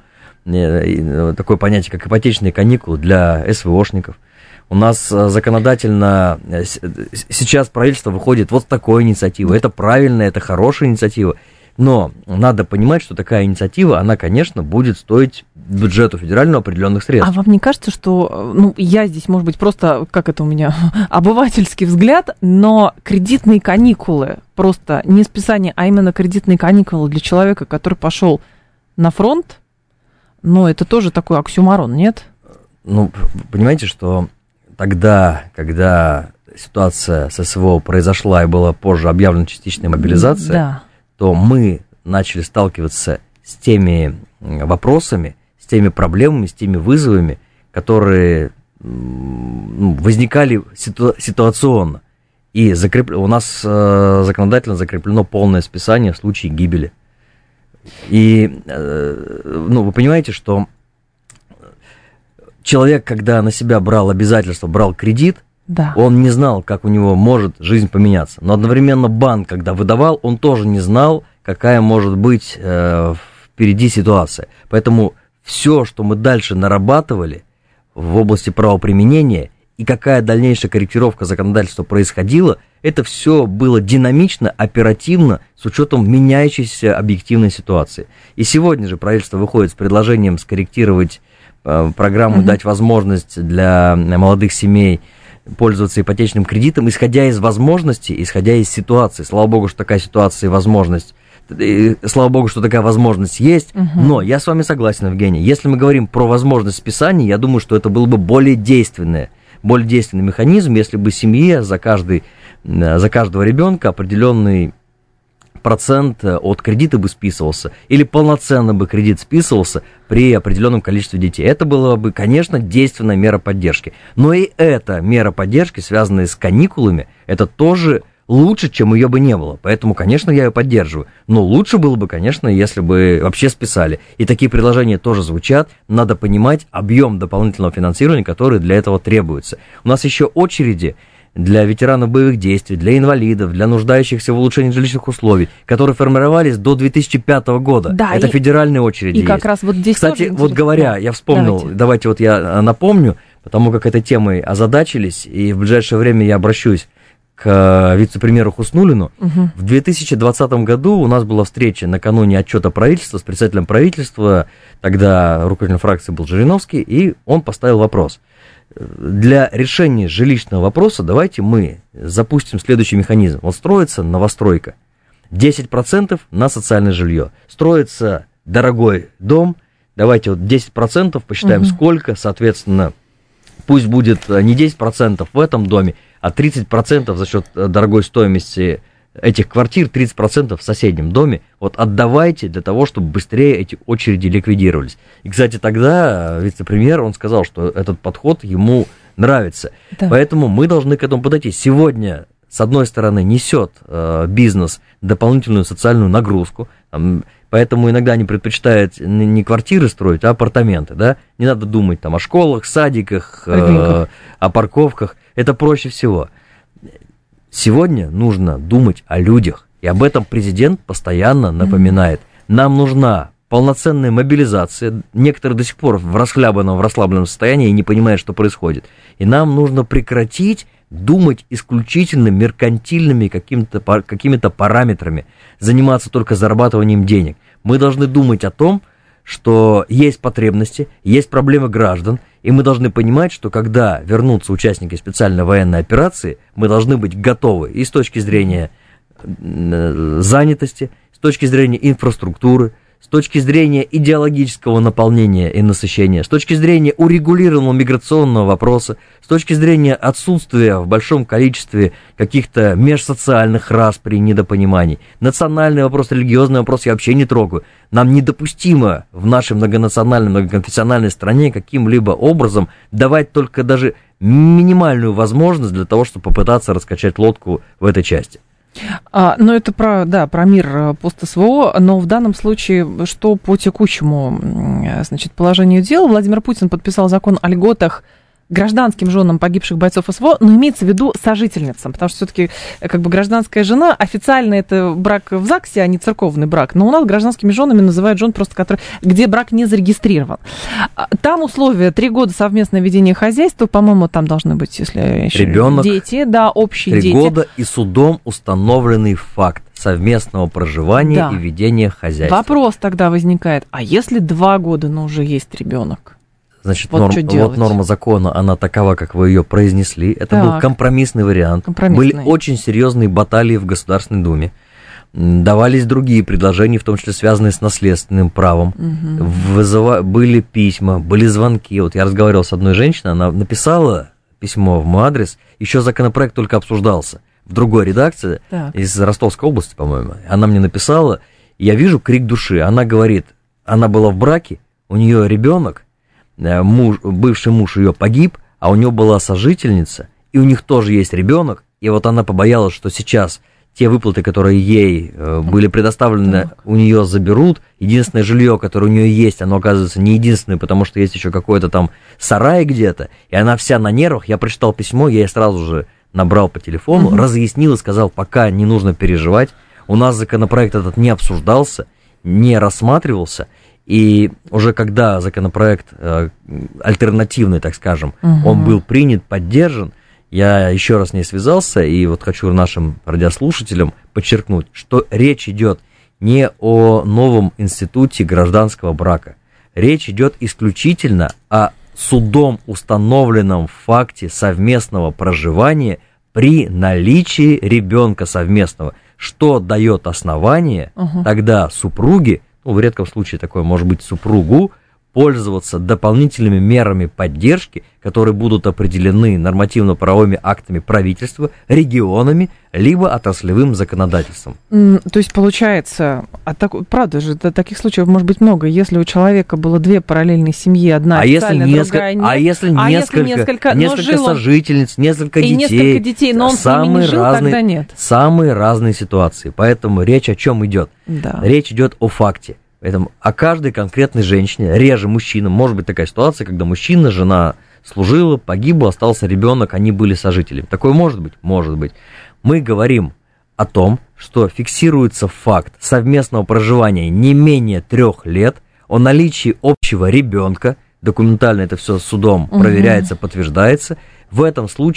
такое понятие, как ипотечные каникулы для СВОшников. У нас законодательно сейчас правительство выходит вот с такой инициативой. Это правильная, это хорошая инициатива. Но надо понимать, что такая инициатива, она, конечно, будет стоить бюджету федерального определенных средств. А вам не кажется, что, я здесь, может быть, просто, как это у меня, обывательский взгляд, но кредитные каникулы, просто не списание, а именно кредитные каникулы для человека, который пошел на фронт, это тоже такой оксюморон, нет? Понимаете, что тогда, когда ситуация с СВО произошла и была позже объявлена частичная мобилизация, да, то мы начали сталкиваться с теми вопросами, с теми проблемами, с теми вызовами, которые возникали ситуационно. И у нас законодательно закреплено полное списание в случае гибели. И вы понимаете, что человек, когда на себя брал обязательства, брал кредит, да, он не знал, как у него может жизнь поменяться. Но одновременно банк, когда выдавал, он тоже не знал, какая может быть впереди ситуация. Поэтому все, что мы дальше нарабатывали в области правоприменения и какая дальнейшая корректировка законодательства происходила, это все было динамично, оперативно, с учетом меняющейся объективной ситуации. И сегодня же правительство выходит с предложением скорректировать программу, дать возможность для молодых семей пользоваться ипотечным кредитом, исходя из возможностей, исходя из ситуации. Слава богу, что такая ситуация и возможность, слава богу, что такая возможность есть, но я с вами согласен, Евгений, если мы говорим про возможность списания, я думаю, что это был бы более действенный механизм, если бы семье за каждого ребенка определенный процент от кредита бы списывался, или полноценно бы кредит списывался при определенном количестве детей. Это была бы, конечно, действенная мера поддержки. Но и эта мера поддержки, связанная с каникулами, это тоже лучше, чем ее бы не было. Поэтому, конечно, я ее поддерживаю. Но лучше было бы, конечно, если бы вообще списали. И такие предложения тоже звучат. Надо понимать объем дополнительного финансирования, который для этого требуется. У нас еще очереди для ветеранов боевых действий, для инвалидов, для нуждающихся в улучшении жилищных условий, которые формировались до 2005 года. Да, это федеральные очереди. И как раз вот здесь. Кстати, вот говоря, я вспомнил, давайте вот я напомню, потому как этой темой озадачились, и в ближайшее время я обращусь к вице-премьеру Хуснуллину. В 2020 году у нас была встреча накануне отчета правительства с председателем правительства, тогда руководителем фракции был Жириновский, и он поставил вопрос. Для решения жилищного вопроса давайте мы запустим следующий механизм. Вот строится новостройка, 10% на социальное жилье. Строится дорогой дом, давайте вот 10% посчитаем, сколько, соответственно, пусть будет не 10% в этом доме, а 30% за счет дорогой стоимости этих квартир, 30% в соседнем доме. Вот отдавайте для того, чтобы быстрее эти очереди ликвидировались. И, кстати, тогда вице-премьер, он сказал, что этот подход ему нравится. Да. Поэтому мы должны к этому подойти. Сегодня, с одной стороны, несет бизнес дополнительную социальную нагрузку, поэтому иногда они предпочитают не квартиры строить, а апартаменты. Да? Не надо думать там, о школах, садиках, о парковках. Это проще всего. Сегодня нужно думать о людях, и об этом президент постоянно напоминает. Нам нужна полноценная мобилизация. Некоторые до сих пор в расслабленном состоянии и не понимают, что происходит. И нам нужно прекратить думать исключительно меркантильными какими-то параметрами, заниматься только зарабатыванием денег. Мы должны думать о том, что есть потребности, есть проблемы граждан, и мы должны понимать, что когда вернутся участники специальной военной операции, мы должны быть готовы и с точки зрения занятости, с точки зрения инфраструктуры, с точки зрения идеологического наполнения и насыщения, с точки зрения урегулированного миграционного вопроса, с точки зрения отсутствия в большом количестве каких-то межсоциальных расприй, недопониманий. Национальный вопрос, религиозный вопрос я вообще не трогаю. Нам недопустимо в нашей многонациональной, многоконфессиональной стране каким-либо образом давать только даже минимальную возможность для того, чтобы попытаться раскачать лодку в этой части. Ну, это про мир пост-СВО, но в данном случае, что по текущему, значит, положению дел, Владимир Путин подписал закон о льготах гражданским женам погибших бойцов СВО, но имеется в виду сожительницам, потому что все-таки как бы гражданская жена, официально это брак в ЗАГСе, а не церковный брак, но у нас гражданскими женами называют жен просто, где брак не зарегистрирован. Там условия 3 года совместное ведение хозяйства, по-моему, там должны быть, если еще ребенок, дети, да, общие 3 года и судом установленный факт совместного проживания и ведения хозяйства. Вопрос тогда возникает, а если 2 года, но уже есть ребенок? Значит, вот норма закона, она такова, как вы ее произнесли. Это был компромиссный вариант. Были очень серьезные баталии в Государственной Думе. Давались другие предложения, в том числе связанные с наследственным правом. Были письма, были звонки. Вот я разговаривал с одной женщиной, она написала письмо в мой адрес. Еще законопроект только обсуждался в другой редакции, из Ростовской области, по-моему. Она мне написала, я вижу крик души. Она говорит, она была в браке, у нее ребенок, бывший муж ее погиб, а у нее была сожительница, и у них тоже есть ребенок, и вот она побоялась, что сейчас те выплаты, которые ей были предоставлены, у нее заберут. Единственное жилье, которое у нее есть, оно оказывается не единственное, потому что есть еще какой-то там сарай где-то, и она вся на нервах. Я прочитал письмо, я ей сразу же набрал по телефону, разъяснил и сказал, пока не нужно переживать, у нас законопроект этот не обсуждался, не рассматривался. И уже когда законопроект альтернативный, так скажем, он был принят, поддержан, я еще раз с ней связался, и вот хочу нашим радиослушателям подчеркнуть, что речь идет не о новом институте гражданского брака. Речь идет исключительно о судом установленном факте совместного проживания при наличии ребенка совместного, что дает основание тогда супруге, в редком случае такое может быть супругу, пользоваться дополнительными мерами поддержки, которые будут определены нормативно-правовыми актами правительства, регионами, либо отраслевым законодательством. То есть, получается, правда же, таких случаев может быть много. Если у человека было 2 параллельные семьи, одна официальная, другая нет. А если несколько сожительниц, несколько детей, но он с ними не жил, тогда нет. Самые разные ситуации. Поэтому речь о чем идет? Речь идет о факте. Поэтому о каждой конкретной женщине, реже мужчинам, может быть такая ситуация, когда мужчина, жена служила, погибла, остался ребенок, они были сожителями. Такое может быть? Может быть. Мы говорим о том, что фиксируется факт совместного проживания не менее 3 лет, о наличии общего ребенка, документально это все судом проверяется, подтверждается. В этом случае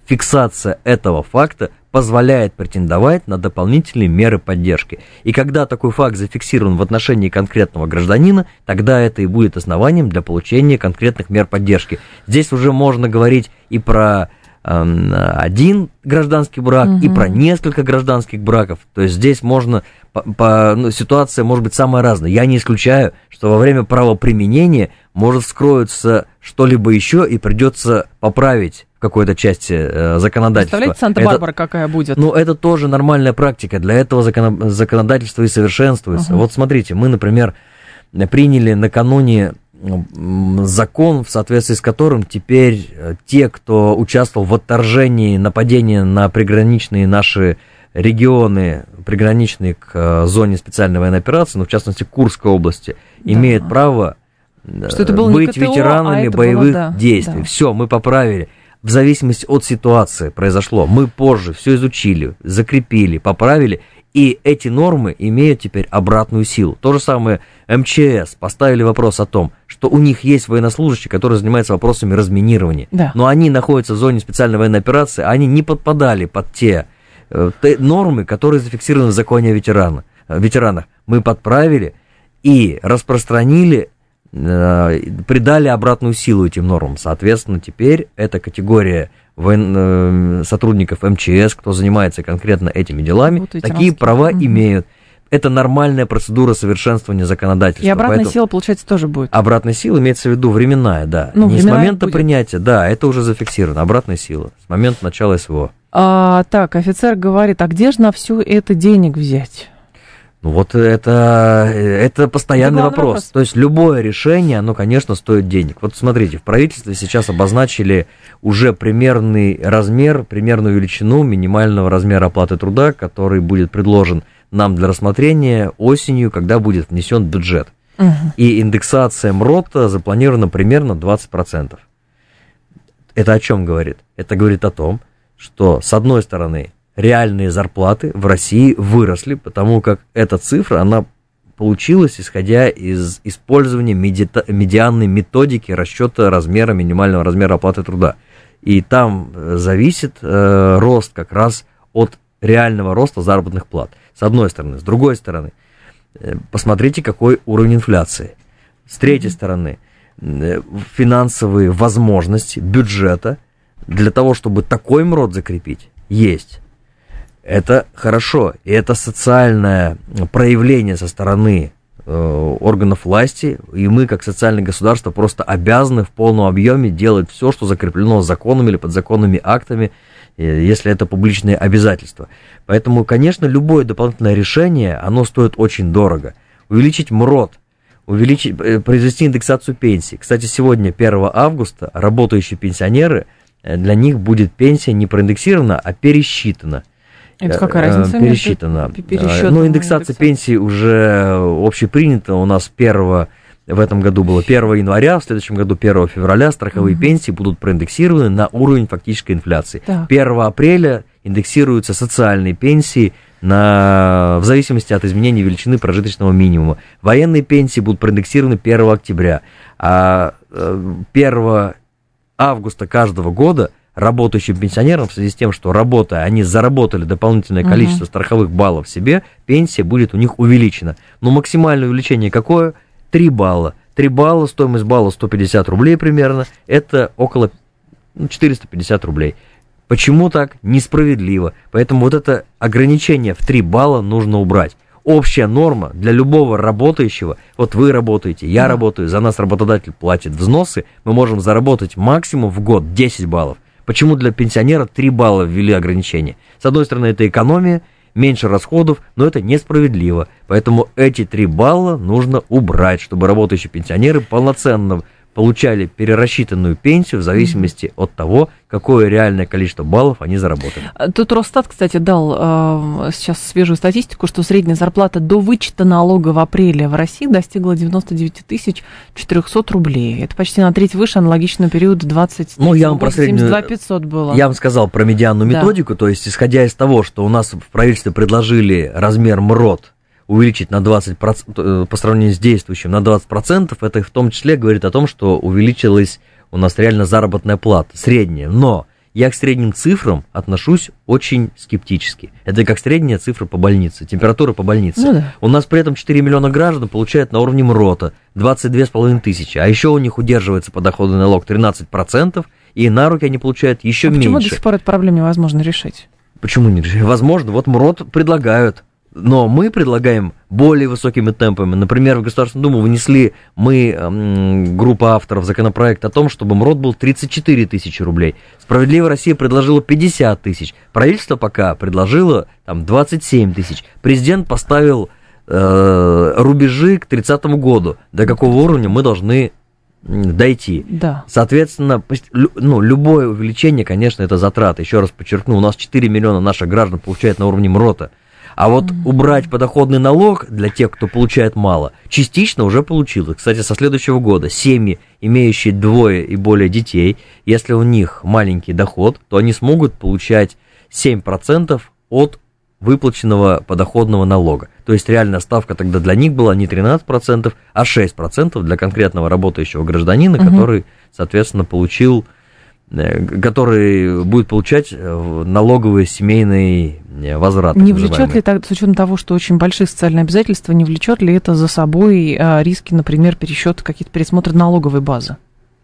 фиксация этого факта позволяет претендовать на дополнительные меры поддержки. И когда такой факт зафиксирован в отношении конкретного гражданина, тогда это и будет основанием для получения конкретных мер поддержки. Здесь уже можно говорить и про один гражданский брак, и про несколько гражданских браков. То есть здесь можно, ситуация может быть самая разная. Я не исключаю, что во время правоприменения может вскроется что-либо еще и придется поправить в какой-то части законодательства. Представляете, Санта-Барбара какая будет? Ну, это тоже нормальная практика. Для этого законодательство и совершенствуется. Вот смотрите, мы, например, приняли накануне закон, в соответствии с которым теперь те, кто участвовал в отторжении нападения на приграничные наши регионы, приграничные к зоне специальной военной операции, но в частности Курской области, имеют право быть ветеранами боевых действий. Да. Все, мы поправили. В зависимости от ситуации произошло. Мы позже все изучили, закрепили, поправили. И эти нормы имеют теперь обратную силу. То же самое МЧС поставили вопрос о том, что у них есть военнослужащие, которые занимаются вопросами разминирования. Да. Но они находятся в зоне специальной военной операции, они не подпадали под те нормы, которые зафиксированы в законе о ветеранах. Мы подправили и распространили, придали обратную силу этим нормам. Соответственно, теперь эта категория сотрудников МЧС, кто занимается конкретно этими делами, такие права имеют. Это нормальная процедура совершенствования законодательства. И обратная сила, получается, тоже будет? Обратная сила имеется в виду временная, да. Не с момента принятия, да, это уже зафиксировано. Обратная сила с момента начала СВО. Так, офицер говорит, а где же на все это денег взять? Ну вот это постоянный вопрос. То есть любое решение, оно, конечно, стоит денег. Вот смотрите, в правительстве сейчас обозначили уже примерный размер, примерную величину минимального размера оплаты труда, который будет предложен нам для рассмотрения осенью, когда будет внесен бюджет. И индексация МРОТа запланирована примерно 20%. Это о чем говорит? Это говорит о том, что, с одной стороны, реальные зарплаты в России выросли, потому как эта цифра, она получилась, исходя из использования медианной методики расчета размера, минимального размера оплаты труда. И там зависит рост как раз от реального роста заработных плат, с одной стороны. С другой стороны, посмотрите, какой уровень инфляции. С третьей стороны, финансовые возможности бюджета для того, чтобы такой МРОТ закрепить, есть. Это хорошо, и это социальное проявление со стороны органов власти, и мы, как социальное государство, просто обязаны в полном объеме делать все, что закреплено законами или подзаконными актами, если это публичные обязательства. Поэтому, конечно, любое дополнительное решение, оно стоит очень дорого. Увеличить МРОТ, произвести индексацию пенсий. Кстати, сегодня, 1 августа, работающие пенсионеры, для них будет пенсия не проиндексирована, а пересчитана. Это какая разница? Пересчитана. Ну, индексация пенсии уже общепринята. У нас в этом году было 1 января, в следующем году 1 февраля страховые пенсии будут проиндексированы на уровень фактической инфляции. Так. 1 апреля индексируются социальные пенсии в зависимости от изменения величины прожиточного минимума. Военные пенсии будут проиндексированы 1 октября, а 1 августа каждого года работающим пенсионерам, в связи с тем, что работая, они заработали дополнительное количество страховых баллов себе, пенсия будет у них увеличена. Но максимальное увеличение какое? 3 балла. 3 балла, стоимость балла 150 рублей примерно, это около 450 рублей. Почему так? Несправедливо. Поэтому вот это ограничение в 3 балла нужно убрать. Общая норма для любого работающего, вот вы работаете, я работаю, за нас работодатель платит взносы, мы можем заработать максимум в год 10 баллов. Почему для пенсионера 3 балла ввели ограничение? С одной стороны, это экономия, меньше расходов, но это несправедливо. Поэтому эти 3 балла нужно убрать, чтобы работающие пенсионеры полноценно получали перерасчитанную пенсию в зависимости от того, какое реальное количество баллов они заработали. Тут Росстат, кстати, дал сейчас свежую статистику, что средняя зарплата до вычета налога в апреле в России достигла 99 400 рублей. Это почти на треть выше аналогичного периода 20 72 500 было. Я вам сказал про медианную методику, то есть исходя из того, что у нас в правительстве предложили размер МРОТ увеличить на 20%, по сравнению с действующим, на 20%, это в том числе говорит о том, что увеличилась у нас реально заработная плата, средняя. Но Я к средним цифрам отношусь очень скептически. Это как средняя цифра по больнице, температура по больнице. Ну, да. У нас при этом 4 миллиона граждан получают на уровне МРОТа 22,5 тысячи, а еще у них удерживается подоходный налог 13%, и на руки они получают еще меньше. Почему до сих пор эту проблему невозможно решить? Почему не решить? Возможно, вот МРОТ предлагают. Но мы предлагаем более высокими темпами. Например, в Государственную Думу внесли группа авторов законопроект о том, чтобы МРОТ был 34 тысячи рублей. «Справедливая Россия» предложила 50 тысяч. Правительство пока предложило 27 тысяч. Президент поставил рубежи к 30-му году. До какого уровня мы должны дойти. Да. Соответственно, любое увеличение, конечно, это затраты. Еще раз подчеркну, у нас 4 миллиона наших граждан получают на уровне МРОТа. А вот убрать подоходный налог для тех, кто получает мало, частично уже получилось. Кстати, со следующего года семьи, имеющие 2 и более детей, если у них маленький доход, то они смогут получать 7% от выплаченного подоходного налога. То есть реальная ставка тогда для них была не 13%, а 6% для конкретного работающего гражданина, который, соответственно, который будет получать налоговый семейный возврат. Не влечет ли, с учетом того, что очень большие социальные обязательства, не влечет ли это за собой риски, например, пересчета, какие-то пересмотры налоговой базы?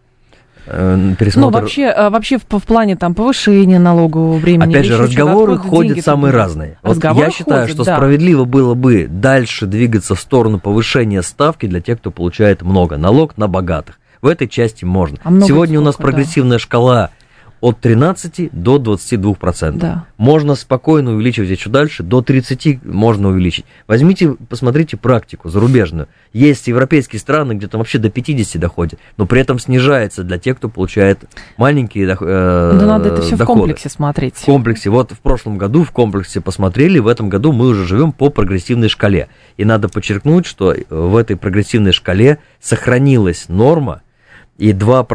Вообще в плане повышения налогового времени. Опять же, разговоры ходят самые разные. Я считаю, что справедливо было бы дальше двигаться в сторону повышения ставки для тех, кто получает много. Налог на богатых. В этой части можно. Сегодня у нас прогрессивная шкала от 13 до 22%. Да. Можно спокойно увеличивать еще дальше, до 30 можно увеличить. Посмотрите практику зарубежную. Есть европейские страны, где там вообще до 50 доходит, но при этом снижается для тех, кто получает маленькие доходы. Да надо это все в комплексе смотреть. В комплексе. Вот в прошлом году в комплексе посмотрели, в этом году мы уже живем по прогрессивной шкале. И надо подчеркнуть, что в этой прогрессивной шкале сохранилась норма, и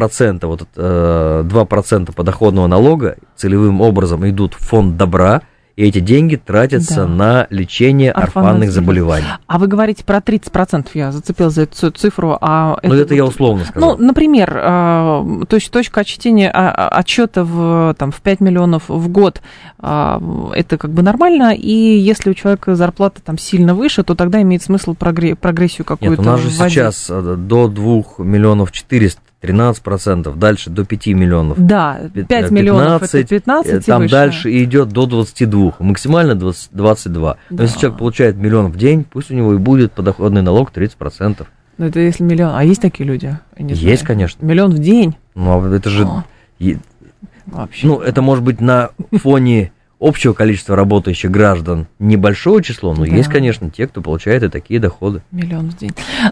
2% подоходного налога целевым образом идут в фонд добра, и эти деньги тратятся на лечение орфанных заболеваний. А вы говорите про 30%, я зацепилась за эту цифру. Это я условно сказал. Например, то есть точка отчета в 5 миллионов в год, это как бы нормально, и если у человека зарплата сильно выше, то тогда имеет смысл прогрессию какую-то вводить. Нет, у нас же вводить. сейчас до 2 миллионов 400, 13%, дальше до 5 миллионов. Да, 5 миллионов это 15 там и выше. дальше идет до 22, максимально 22. Но если человек получает миллион в день, пусть у него и будет подоходный налог 30%. Ну это если миллион, а есть такие люди? Есть, конечно. Миллион в день? Ну, это же... Вообще. Это может быть на фоне общего количества работающих граждан небольшое число, но есть, конечно, те, кто получает и такие доходы. Миллион в день.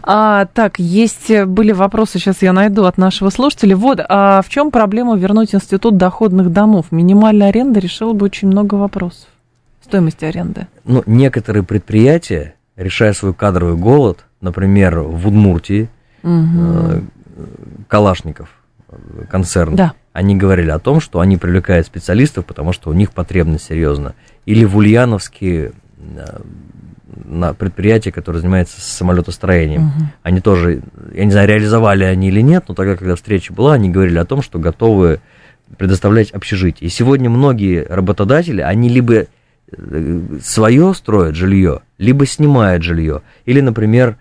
Были вопросы, сейчас я найду от нашего слушателя. В чем проблема вернуть институт доходных домов? Минимальная аренда решила бы очень много вопросов. Стоимость аренды. Некоторые предприятия, решая свой кадровый голод, например, в Удмуртии, Калашников, концерн, они говорили о том, что они привлекают специалистов, потому что у них потребность серьезна. Или в Ульяновске на предприятие, которое занимается самолетостроением. Они тоже, я не знаю, реализовали они или нет, но тогда, когда встреча была, они говорили о том, что готовы предоставлять общежитие. И сегодня многие работодатели, они либо свое строят жилье, либо снимают жилье. Или, например,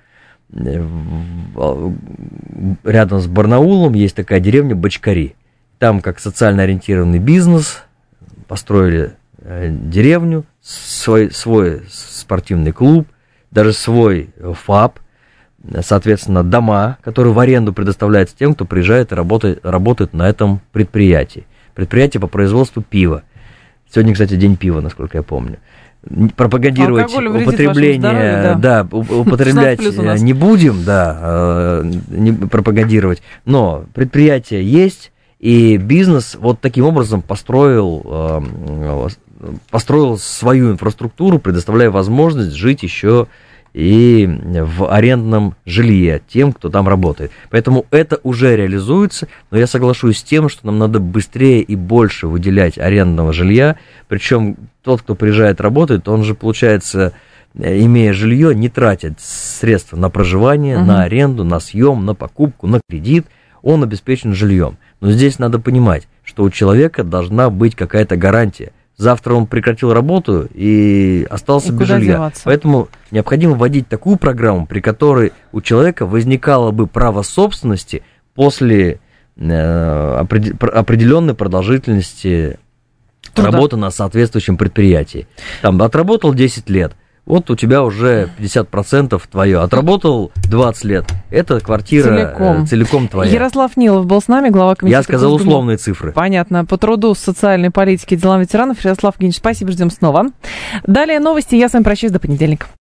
рядом с Барнаулом есть такая деревня Бочкари. Там, как социально ориентированный бизнес, построили деревню, свой спортивный клуб, даже свой ФАП, соответственно, дома, которые в аренду предоставляются тем, кто приезжает и работает на этом предприятии. Предприятие по производству пива. Сегодня, кстати, день пива, насколько я помню. Пропагандировать употребление, употреблять не будем, не пропагандировать, но предприятие есть, и бизнес вот таким образом построил свою инфраструктуру, предоставляя возможность жить еще и в арендном жилье тем, кто там работает. Поэтому это уже реализуется, но я соглашусь с тем, что нам надо быстрее и больше выделять арендного жилья, причем тот, кто приезжает работает, он же, получается, имея жилье, не тратит средства на проживание, на аренду, на съем, на покупку, на кредит, он обеспечен жильем. Но здесь надо понимать, что у человека должна быть какая-то гарантия. Завтра он прекратил работу и остался без жилья. Деваться? Поэтому необходимо вводить такую программу, при которой у человека возникало бы право собственности после определенной продолжительности работы на соответствующем предприятии. Там отработал 10 лет, вот у тебя уже 50% твое. Отработал 20 лет, эта квартира целиком твоя. Ярослав Нилов был с нами, глава комитета. Я сказал условные цифры. Понятно. По труду, социальной политике и делам ветеранов. Ярослав Евгеньевич, спасибо, ждем снова. Далее новости. Я с вами прощаюсь до понедельника.